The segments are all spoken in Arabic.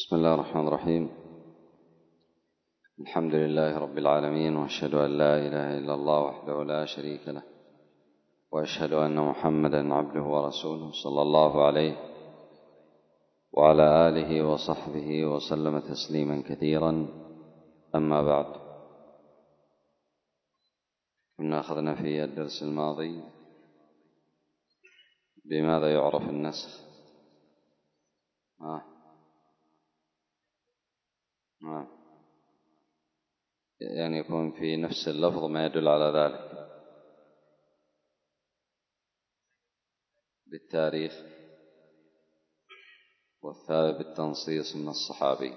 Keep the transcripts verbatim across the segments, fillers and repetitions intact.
بسم الله الرحمن الرحيم. الحمد لله رب العالمين، وأشهد أن لا إله إلا الله وحده لا شريك له، وأشهد أن محمدا عبده ورسوله صلى الله عليه وعلى آله وصحبه وسلم تسليما كثيرا. أما بعد، كنا أخذنا في الدرس الماضي بماذا يعرف النسخ؟ آه. آه. يعني يكون في نفس اللفظ ما يدل على ذلك بالتاريخ، والثالث بالتنصيص من الصحابي.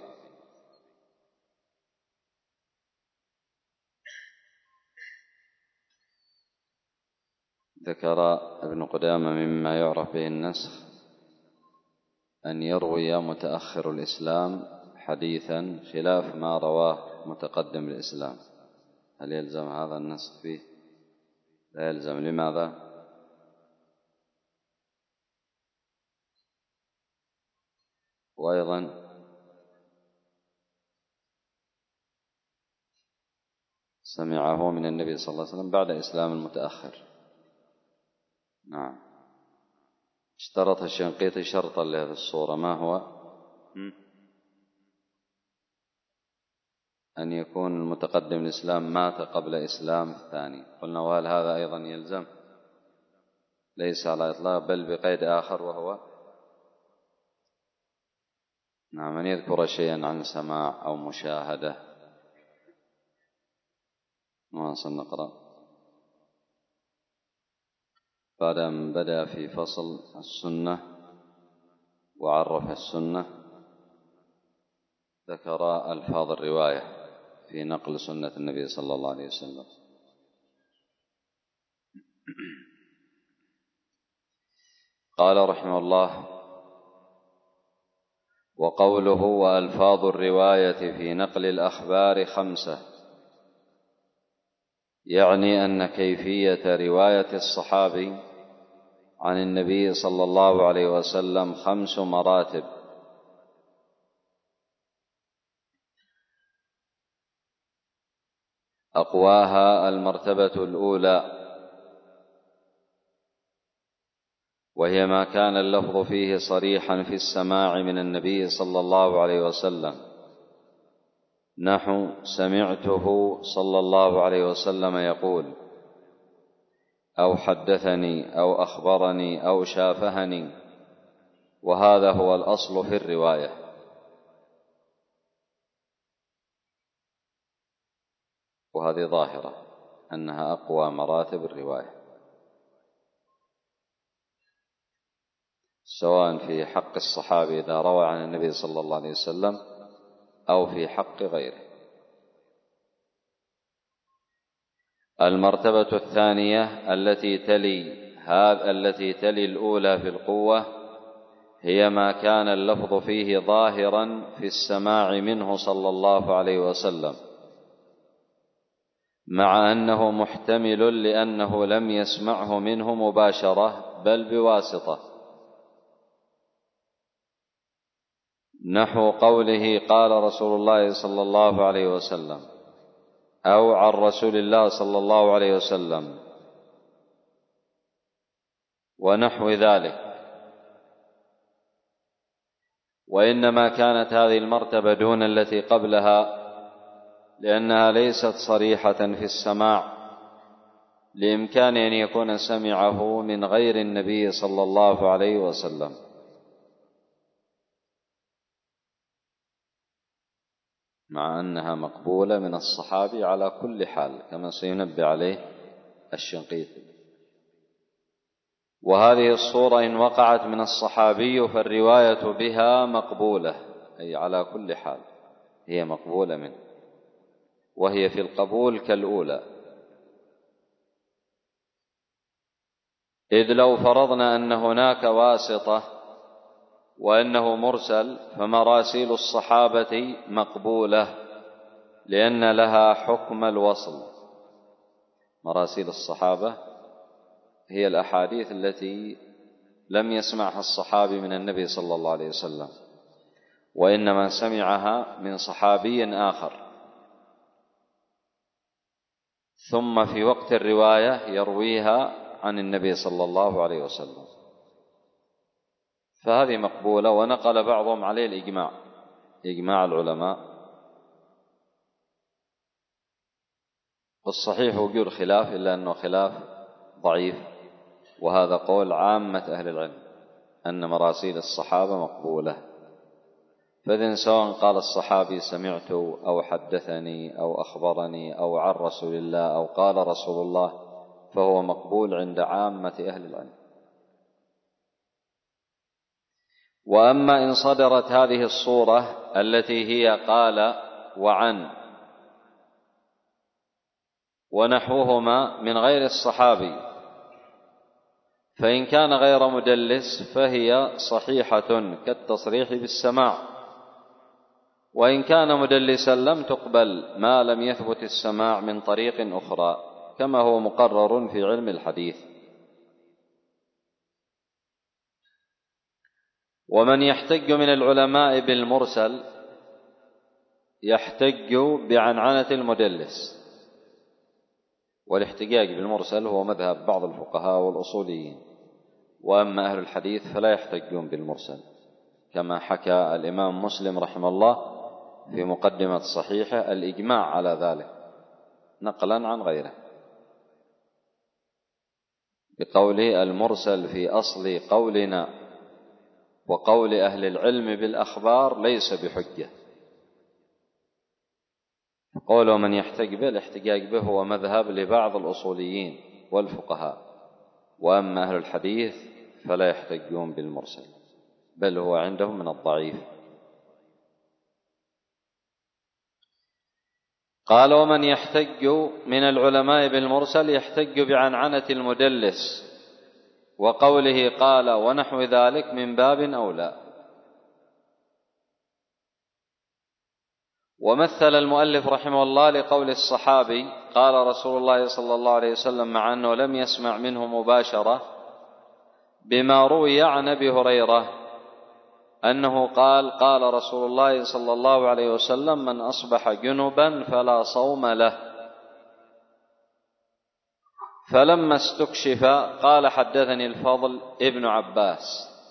ذكر ابن قدامة مما يعرف به النسخ أن يروي متأخر الإسلام حديثا خلاف ما رواه متقدم الإسلام. هل يلزم هذا النسخ فيه؟ لا يلزم. لماذا؟ وأيضا سمعه من النبي صلى الله عليه وسلم بعد إسلام المتأخر. نعم. اشترط الشنقيطي شرطا لهذه الصورة، ما هو؟ أن يكون المتقدم الإسلام مات قبل إسلام الثاني. قلنا وهل هذا أيضا يلزم؟ ليس على إطلاق، بل بقيد آخر، وهو نعم أن يذكر شيئا عن سماع أو مشاهدة. نواصل نقرأ. بعد أن بدأ في فصل السنة وعرف السنة، ذكر ألفاظ الرواية في نقل سنة النبي صلى الله عليه وسلم. قال رحمه الله: وقوله وألفاظ الرواية في نقل الأخبار خمسة، يعني أن كيفية رواية الصحابي عن النبي صلى الله عليه وسلم خمس مراتب. أقواها المرتبة الأولى، وهي ما كان اللفظ فيه صريحا في السماع من النبي صلى الله عليه وسلم، نحو سمعته صلى الله عليه وسلم يقول، أو حدثني، أو أخبرني، أو شافهني، وهذا هو الأصل في الرواية. وهذه ظاهرة أنها أقوى مراتب الرواية، سواء في حق الصحابي إذا روى عن النبي صلى الله عليه وسلم أو في حق غيره. المرتبة الثانية التي تلي هذا التي تلي الأولى في القوة، هي ما كان اللفظ فيه ظاهرا في السماع منه صلى الله عليه وسلم، مع أنه محتمل لأنه لم يسمعه منه مباشرة بل بواسطة، نحو قوله قال رسول الله صلى الله عليه وسلم، أو عن رسول الله صلى الله عليه وسلم، ونحو ذلك. وإنما كانت هذه المرتبة دون التي قبلها، لأنها ليست صريحة في السماع، لإمكان أن يكون سمعه من غير النبي صلى الله عليه وسلم. مع أنها مقبولة من الصحابي على كل حال، كما سينبه عليه الشنقيطي. وهذه الصورة إن وقعت من الصحابي فالرواية بها مقبولة، أي على كل حال هي مقبولة منه، وهي في القبول كالأولى. إذ لو فرضنا أن هناك واسطة وأنه مرسل، فمراسيل الصحابة مقبولة لأن لها حكم الوصل. مراسيل الصحابة هي الأحاديث التي لم يسمعها الصحابي من النبي صلى الله عليه وسلم، وإنما سمعها من صحابي آخر، ثم في وقت الرواية يرويها عن النبي صلى الله عليه وسلم، فهذه مقبولة. ونقل بعضهم عليه الإجماع، إجماع العلماء. والصحيح وجود خلاف، إلا أنه خلاف ضعيف، وهذا قول عامة أهل العلم أن مراسيل الصحابة مقبولة. فإذن سواء قال الصحابي سمعت أو حدثني أو أخبرني أو عن رسول الله أو قال رسول الله، فهو مقبول عند عامة أهل العلم. وأما إن صدرت هذه الصورة التي هي قال وعن ونحوهما من غير الصحابي، فإن كان غير مدلس فهي صحيحة كالتصريح بالسماع، وإن كان مدلسا لم تقبل ما لم يثبت السماع من طريق أخرى، كما هو مقرر في علم الحديث. ومن يحتج من العلماء بالمرسل يحتج بعنعنة المدلس، والاحتجاج بالمرسل هو مذهب بعض الفقهاء والأصوليين، وأما أهل الحديث فلا يحتجون بالمرسل، كما حكى الإمام مسلم رحمه الله في مقدمة صحيحه الإجماع على ذلك نقلا عن غيره، بقوله المرسل في أصل قولنا وقول أهل العلم بالأخبار ليس بحجة. قوله من يحتج به، الاحتجاج به هو مذهب لبعض الأصوليين والفقهاء، وأما أهل الحديث فلا يحتجون بالمرسل، بل هو عندهم من الضعيف. قال ومن يحتج من العلماء بالمرسل يحتج بعنعنة المدلس وقوله قال ونحو ذلك من باب أولى. ومثل المؤلف رحمه الله لقول الصحابي قال رسول الله صلى الله عليه وسلم، مع أنه لم يسمع منه مباشرة، بما روي عن أبي هريرة أنه قال قال رسول الله صلى الله عليه وسلم من أصبح جنبا فلا صوم له. فلما استكشف قال حدثني الفضل ابن عباس.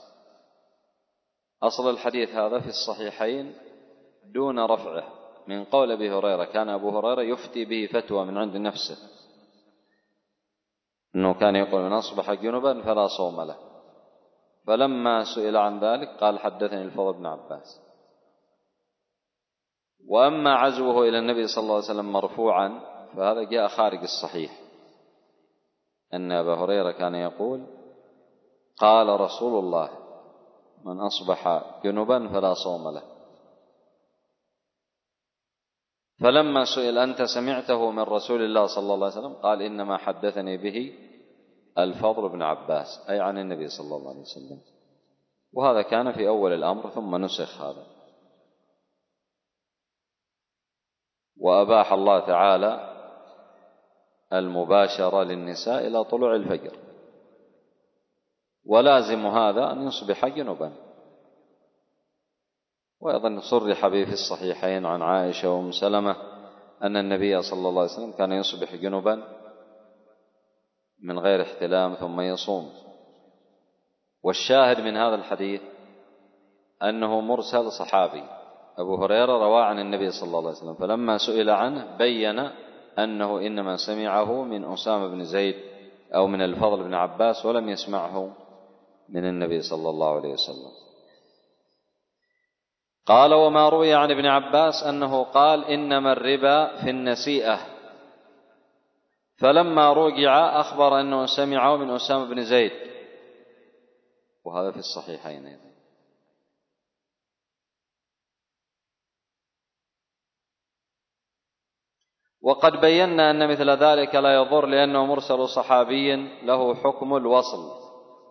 أصل الحديث هذا في الصحيحين دون رفعه من قول أبي هريرة، كان أبو هريرة يفتي به فتوى من عند نفسه أنه كان يقول من أصبح جنبا فلا صوم له، فلما سئل عن ذلك قال حدثني الفضل بن عباس. وأما عزوه إلى النبي صلى الله عليه وسلم مرفوعا فهذا جاء خارج الصحيح، أن أبا هريرة كان يقول قال رسول الله من أصبح جنبا فلا صوم له. فلما سئل أنت سمعته من رسول الله صلى الله عليه وسلم قال إنما حدثني به الفضل بن عباس، أي عن النبي صلى الله عليه وسلم. وهذا كان في أول الأمر ثم نسخ هذا. وأباح الله تعالى المباشرة للنساء إلى طلوع الفجر، ولازم هذا أن يصبح جنبا. وأيضا صرح به في الصحيحين عن عائشة وأم سلمة أن النبي صلى الله عليه وسلم كان يصبح جنبا من غير احتلام ثم يصوم. والشاهد من هذا الحديث أنه مرسل صحابي، أبو هريرة روى عن النبي صلى الله عليه وسلم، فلما سئل عنه بين أنه إنما سمعه من أسامة بن زيد أو من الفضل بن عباس، ولم يسمعه من النبي صلى الله عليه وسلم. قال وما روي عن ابن عباس أنه قال إنما الربا في النسيئة، فلما رجع أخبر أنه سمعه من أسامة بن زيد، وهذا في الصحيحين أيضا. وقد بينا أن مثل ذلك لا يضر، لأنه مرسل صحابي له حكم الوصل،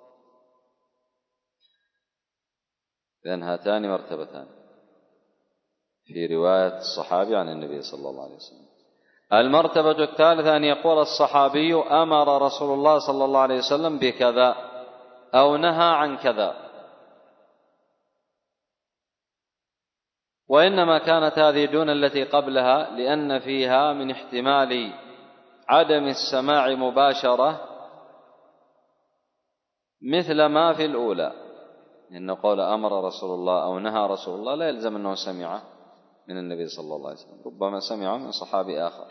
لأن هاتان مرتبتان في رواية الصحابي عن النبي صلى الله عليه وسلم. المرتبة الثالثة أن يقول الصحابي أمر رسول الله صلى الله عليه وسلم بكذا أو نهى عن كذا، وإنما كانت هذه دون التي قبلها لأن فيها من احتمال عدم السماع مباشرة مثل ما في الأولى، إنه قول أمر رسول الله أو نهى رسول الله لا يلزم أنه سمع من النبي صلى الله عليه وسلم، ربما سمع من صحابي آخر.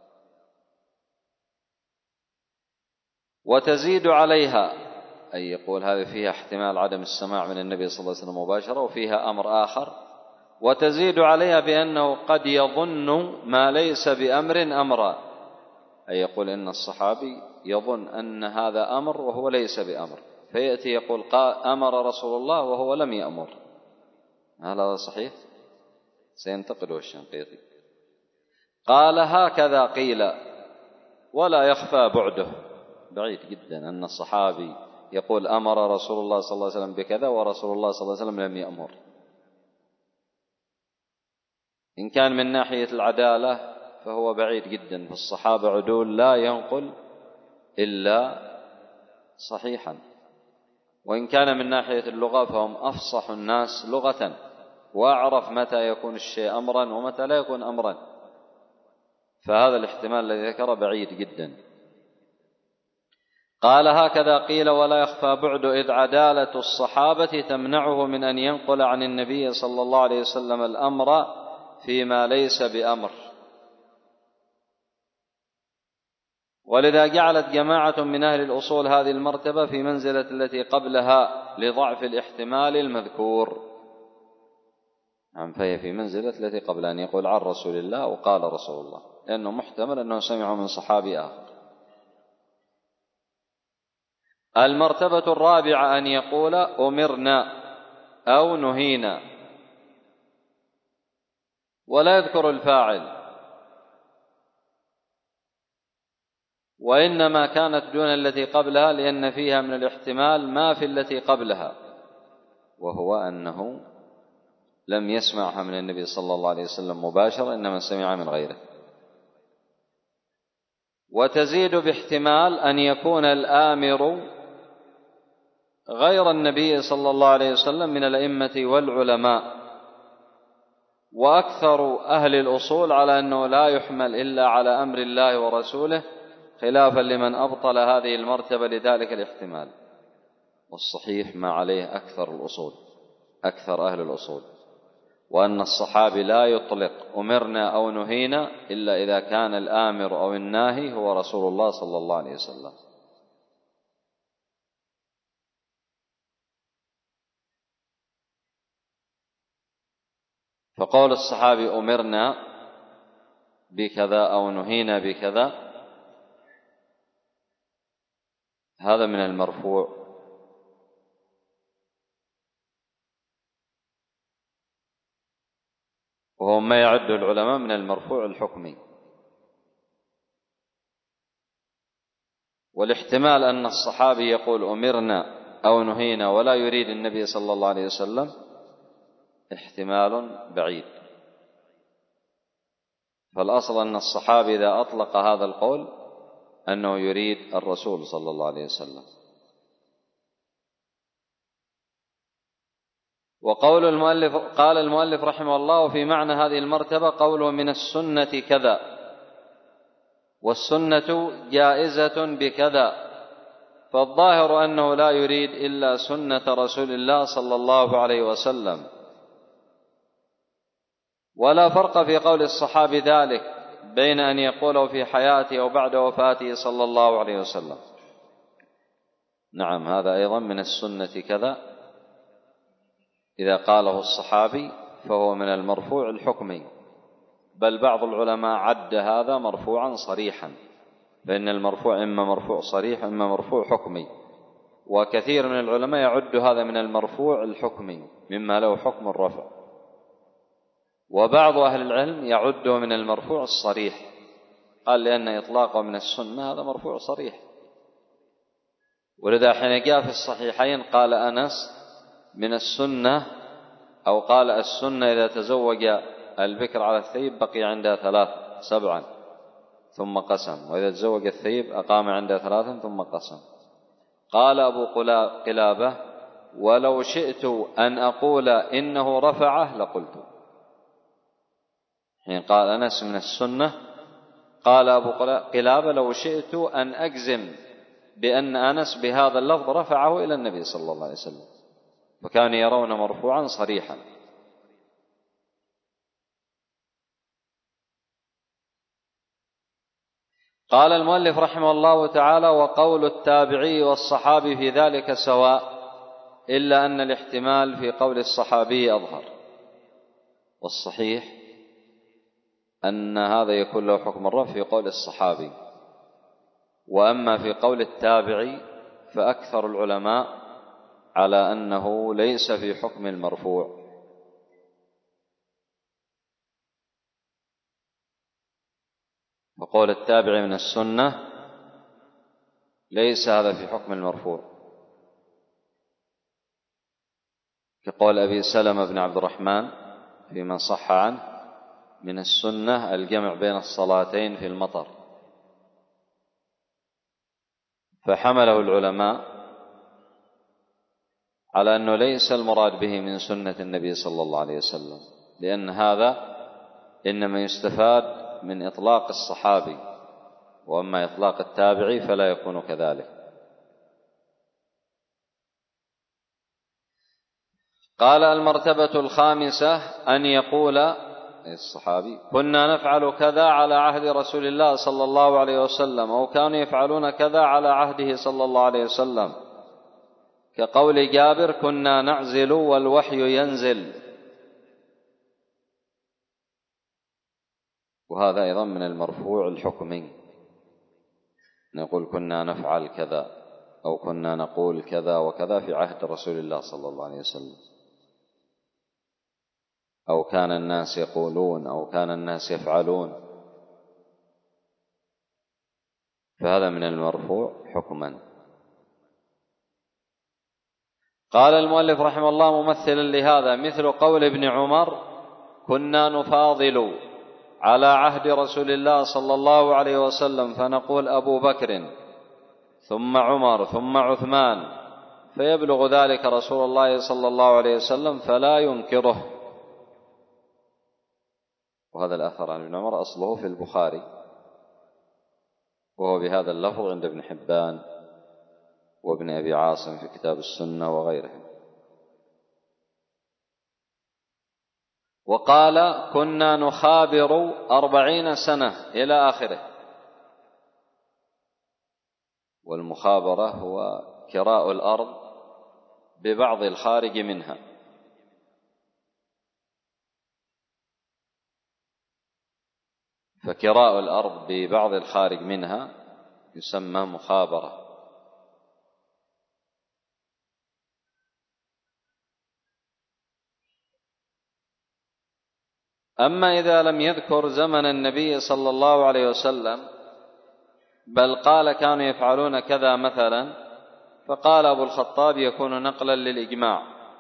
وتزيد عليها، أي يقول هذه فيها احتمال عدم السماع من النبي صلى الله عليه وسلم مباشرة، وفيها أمر آخر. وتزيد عليها بأنه قد يظن ما ليس بأمر أمرا، أي يقول إن الصحابي يظن أن هذا أمر وهو ليس بأمر، فيأتي يقول أمر رسول الله وهو لم يأمر. هل هذا صحيح؟ سينتقده الشنقيطي. قال هكذا قيل ولا يخفى بعده، بعيد جدا أن الصحابي يقول أمر رسول الله صلى الله عليه وسلم بكذا ورسول الله صلى الله عليه وسلم لم يأمر. إن كان من ناحية العدالة فهو بعيد جدا، فالصحابة عدول لا ينقل إلا صحيحا. وإن كان من ناحية اللغة فهم أفصح الناس لغة، وأعرف متى يكون الشيء أمرا ومتى لا يكون أمرا، فهذا الاحتمال الذي ذكر بعيد جدا. قال هكذا قيل ولا يخفى بعد إذ عدالة الصحابة تمنعه من أن ينقل عن النبي صلى الله عليه وسلم الأمر فيما ليس بأمر. ولذا جعلت جماعة من أهل الأصول هذه المرتبة في منزلة التي قبلها لضعف الاحتمال المذكور. نعم، فهي في منزلة التي قبل أن يقول عن رسول الله وقال رسول الله، لأنه محتمل أنه سمع من صحابي آخر. المرتبة الرابعة أن يقول أمرنا أو نهينا ولا يذكر الفاعل، وإنما كانت دون التي قبلها لأن فيها من الاحتمال ما في التي قبلها، وهو أنه لم يسمعها من النبي صلى الله عليه وسلم مباشرة، إنما سمع من غيره. وتزيد باحتمال أن يكون الآمر غير النبي صلى الله عليه وسلم من الأئمة والعلماء. وأكثر أهل الأصول على أنه لا يحمل إلا على أمر الله ورسوله، خلافا لمن أبطل هذه المرتبة لذلك الاحتمال. والصحيح ما عليه أكثر الأصول، أكثر أهل الأصول، وأن الصحابي لا يطلق أمرنا أو نهينا إلا إذا كان الآمر أو الناهي هو رسول الله صلى الله عليه وسلم. فقول الصحابي أمرنا بكذا أو نهينا بكذا هذا من المرفوع، وهو ما يعد العلماء من المرفوع الحكمي. والاحتمال أن الصحابي يقول أمرنا أو نهينا ولا يريد النبي صلى الله عليه وسلم احتمال بعيد. فالأصل أن الصحابي إذا أطلق هذا القول أنه يريد الرسول صلى الله عليه وسلم. وقول المؤلف، قال المؤلف رحمه الله في معنى هذه المرتبة قوله من السنة كذا، والسنة جائزة بكذا، فالظاهر أنه لا يريد إلا سنة رسول الله صلى الله عليه وسلم. ولا فرق في قول الصحابي ذلك بين أن يقوله في حياته أو بعد وفاته صلى الله عليه وسلم. نعم، هذا أيضا من السنة كذا، إذا قاله الصحابي فهو من المرفوع الحكمي، بل بعض العلماء عد هذا مرفوعا صريحا، فإن المرفوع إما مرفوع صريح إما مرفوع حكمي، وكثير من العلماء يعد هذا من المرفوع الحكمي مما له حكم الرفع، وبعض أهل العلم يعده من المرفوع الصريح، قال لأن إطلاقه من السنة هذا مرفوع صريح. ولذا حين جاء في الصحيحين قال أنس من السنة، أو قال السنة إذا تزوج البكر على الثيب بقي عندها ثلاث سبعا ثم قسم، وإذا تزوج الثيب أقام عندها ثلاثا ثم قسم. قال أبو قلابة ولو شئت أن أقول إنه رفعه لقلت، حين قال أنس من السنة قال أبو قلابة لو شئت أن أجزم بأن أنس بهذا اللفظ رفعه إلى النبي صلى الله عليه وسلم، وكانوا يرون مرفوعا صريحا. قال المؤلف رحمه الله تعالى: وقول التابعي والصحابي في ذلك سواء، إلا أن الاحتمال في قول الصحابي أظهر، والصحيح أن هذا يكون له حكم الرفع في قول الصحابي، وأما في قول التابعي فأكثر العلماء على أنه ليس في حكم المرفوع. وقول التابعي من السنة ليس هذا في حكم المرفوع، كقول أبي سلمة بن عبد الرحمن فيما صح عنه: من السنة الجمع بين الصلاتين في المطر. فحمله العلماء على أنه ليس المراد به من سنة النبي صلى الله عليه وسلم، لأن هذا إنما يستفاد من إطلاق الصحابي، وأما إطلاق التابعي فلا يكون كذلك. قال: المرتبة الخامسة أن يقول الصحابي: كنا نفعل كذا على عهد رسول الله صلى الله عليه وسلم، أو كانوا يفعلون كذا على عهده صلى الله عليه وسلم، كقول جابر: كنا نعزل والوحي ينزل. وهذا أيضا من المرفوع الحكمي، نقول كنا نفعل كذا أو كنا نقول كذا وكذا في عهد رسول الله صلى الله عليه وسلم، أو كان الناس يقولون أو كان الناس يفعلون، فهذا من المرفوع حكما. قال المؤلف رحمه الله ممثلا لهذا: مثل قول ابن عمر: كنا نفاضل على عهد رسول الله صلى الله عليه وسلم، فنقول أبو بكر ثم عمر ثم عثمان، فيبلغ ذلك رسول الله صلى الله عليه وسلم فلا ينكره. وهذا الأثر عن ابن عمر أصله في البخاري، وهو بهذا اللفظ عند ابن حبان وابن أبي عاصم في كتاب السنة وغيرهم. وقال: كنا نخابر أربعين سنة إلى آخره. والمخابرة هو كراء الأرض ببعض الخارج منها، فكراء الأرض ببعض الخارج منها يسمى مخابرة. أما إذا لم يذكر زمن النبي صلى الله عليه وسلم، بل قال كانوا يفعلون كذا مثلا، فقال أبو الخطاب: يكون نقلا للإجماع.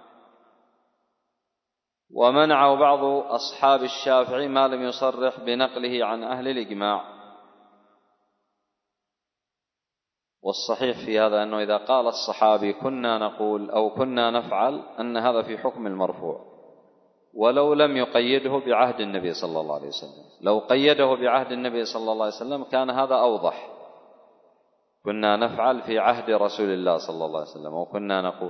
ومنعه بعض أصحاب الشافعي ما لم يصرح بنقله عن أهل الإجماع. والصحيح في هذا أنه إذا قال الصحابي كنا نقول أو كنا نفعل أن هذا في حكم المرفوع، ولو لم يقيده بعهد النبي صلى الله عليه وسلم. لو قيده بعهد النبي صلى الله عليه وسلم كان هذا أوضح: كنا نفعل في عهد رسول الله صلى الله عليه وسلم، أو كنا نقول.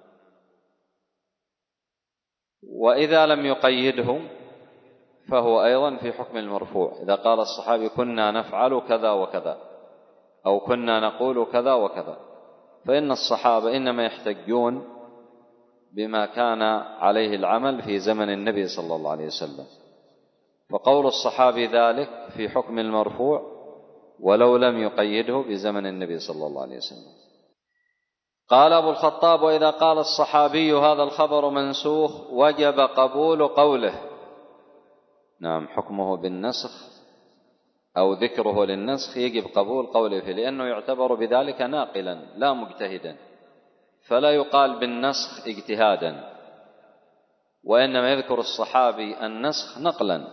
وإذا لم يقيده فهو أيضا في حكم المرفوع، إذا قال الصحابي كنا نفعل كذا وكذا أو كنا نقول كذا وكذا، فإن الصحابة إنما يحتجون بما كان عليه العمل في زمن النبي صلى الله عليه وسلم، فقول الصحابي ذلك في حكم المرفوع ولو لم يقيده بزمن النبي صلى الله عليه وسلم. قال أبو الخطاب: وإذا قال الصحابي هذا الخبر منسوخ وجب قبول قوله. نعم، حكمه بالنسخ أو ذكره للنسخ يجب قبول قوله فيه، لأنه يعتبر بذلك ناقلا لا مجتهدا، فلا يقال بالنسخ اجتهادا، وإنما يذكر الصحابي النسخ نقلا.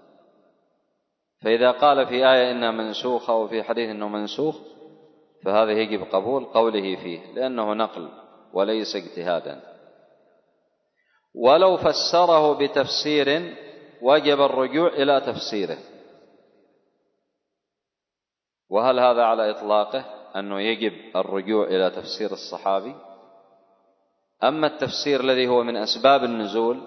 فإذا قال في آية إنها منسوخة وفي حديث إنه منسوخ، فهذا يجب قبول قوله فيه، لأنه نقل وليس اجتهادا. ولو فسره بتفسير وجب الرجوع إلى تفسيره. وهل هذا على إطلاقه أنه يجب الرجوع إلى تفسير الصحابي؟ أما التفسير الذي هو من أسباب النزول،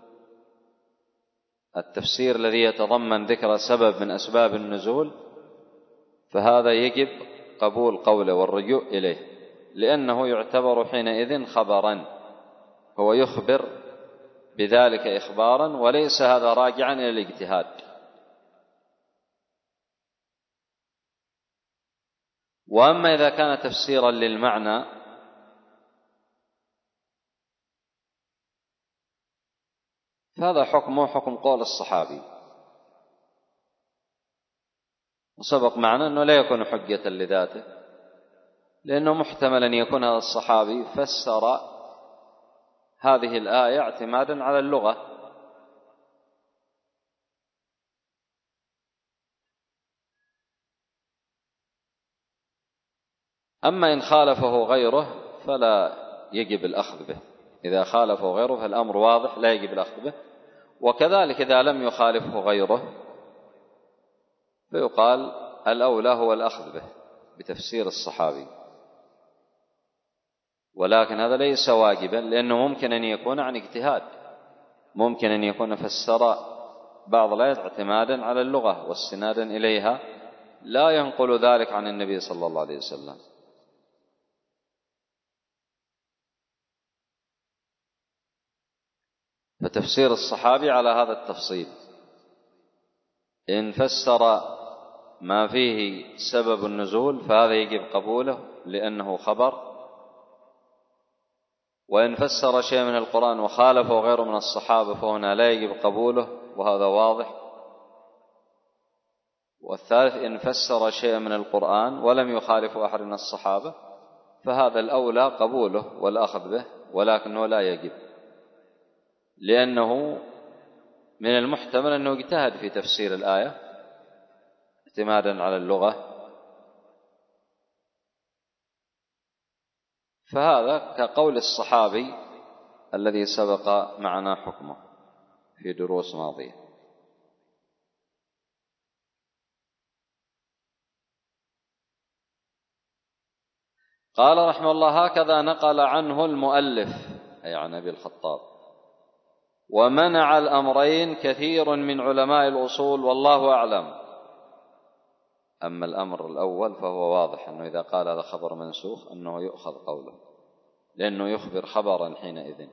التفسير الذي يتضمن ذكر سبب من أسباب النزول، فهذا يجب قبول قوله والرجوع إليه، لأنه يعتبر حينئذ خبرا، هو يخبر بذلك إخبارا، وليس هذا راجعا إلى الاجتهاد. وأما إذا كان تفسيرا للمعنى فهذا حكمه حكم قول الصحابي، وسبق معنا أنه لا يكون حجة لذاته، لأنه محتمل أن يكون هذا الصحابي فسر هذه الآية اعتمادا على اللغة. أما إن خالفه غيره فلا يجب الأخذ به. إذا خالفه غيره فالأمر واضح لا يجب الأخذ به. وكذلك إذا لم يخالفه غيره فيقال الأولى هو الأخذ به بتفسير الصحابي، ولكن هذا ليس واجبا، لأنه ممكن أن يكون عن اجتهاد، ممكن أن يكون فسر بعض الآيات اعتمادا على اللغة واستنادا إليها، لا ينقل ذلك عن النبي صلى الله عليه وسلم. فتفسير الصحابي على هذا التفصيل، إن فسر ما فيه سبب النزول فهذا يجب قبوله لأنه خبر، وإن فسر شيء من القرآن وخالفه غيره من الصحابة فهنا لا يجب قبوله، وهذا واضح. والثالث إن فسر شيء من القرآن ولم يخالف أحد من الصحابة فهذا الأولى قبوله والأخذ به، ولكنه لا يجب، لأنه من المحتمل أنه اجتهد في تفسير الآية اعتمادا على اللغة، فهذا كقول الصحابي الذي سبق معنا حكمه في دروس ماضية. قال رحمه الله: هكذا نقل عنه المؤلف، أي عن أبي الخطاب، ومنع الأمرين كثير من علماء الأصول والله أعلم. أما الأمر الأول فهو واضح أنه إذا قال هذا خبر منسوخ أنه يؤخذ قوله، لأنه يخبر خبرا حينئذ.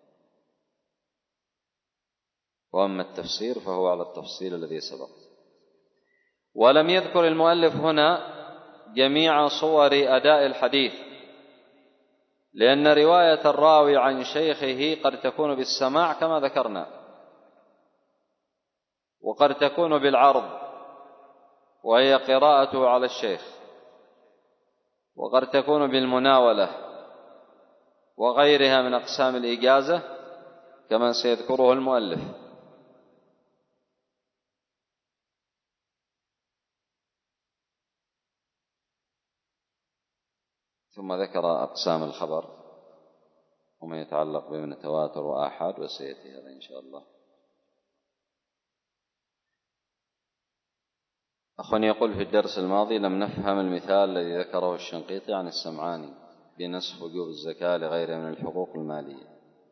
وأما التفسير فهو على التفصيل الذي سبق. ولم يذكر المؤلف هنا جميع صور أداء الحديث، لأن رواية الراوي عن شيخه قد تكون بالسماع كما ذكرنا، وقد تكون بالعرض وهي قراءته على الشيخ، وقد تكون بالمناولة وغيرها من أقسام الإجازة كما سيذكره المؤلف. ثم ذكر أقسام الخبر وما يتعلق بمن تواتر وآحاد، وسيأتي هذا إن شاء الله. أخواني يقول في الدرس الماضي لم نفهم المثال الذي ذكره الشنقيطي عن السمعاني بنسخ وجوب الزكاة لغيره من الحقوق المالية.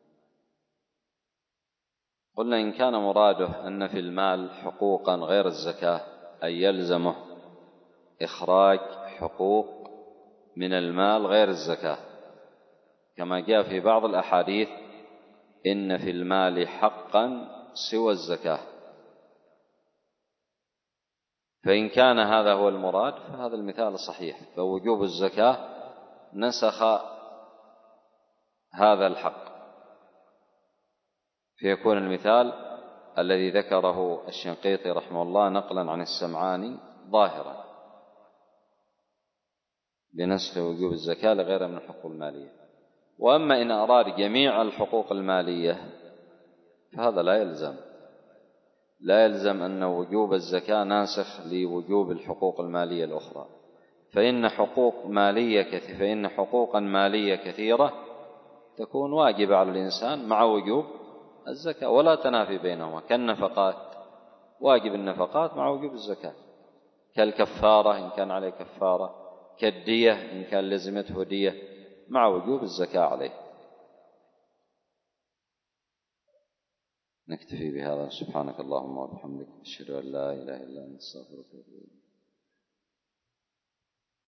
قلنا إن كان مراده أن في المال حقوقا غير الزكاة أي يلزمه إخراج حقوق من المال غير الزكاة، كما جاء في بعض الأحاديث إن في المال حقا سوى الزكاة، فإن كان هذا هو المراد فهذا المثال صحيح، فوجوب الزكاة نسخ هذا الحق، فيكون المثال الذي ذكره الشنقيطي رحمه الله نقلا عن السمعاني ظاهرا بنسخ وجوب الزكاة لغير من الحقوق المالية. وأما إن أراد جميع الحقوق المالية فهذا لا يلزم لا يلزم أن وجوب الزكاة ناسخ لوجوب الحقوق المالية الأخرى، فإن حقوق مالية كثيرة فإن حقوقا مالية كثيرة تكون واجبة على الإنسان مع وجوب الزكاة، ولا تنافي بينهما، كالنفقات، واجب النفقات مع وجوب الزكاة، كالكفارة إن كان عليه كفارة، كالدية إن كان لزمته دية مع وجوب الزكاة عليه. نكتفي بهذا. سبحانك اللهم وبحمدك، أشهد أن لا إله إلا أنت، أستغفرك وأتوب إليك.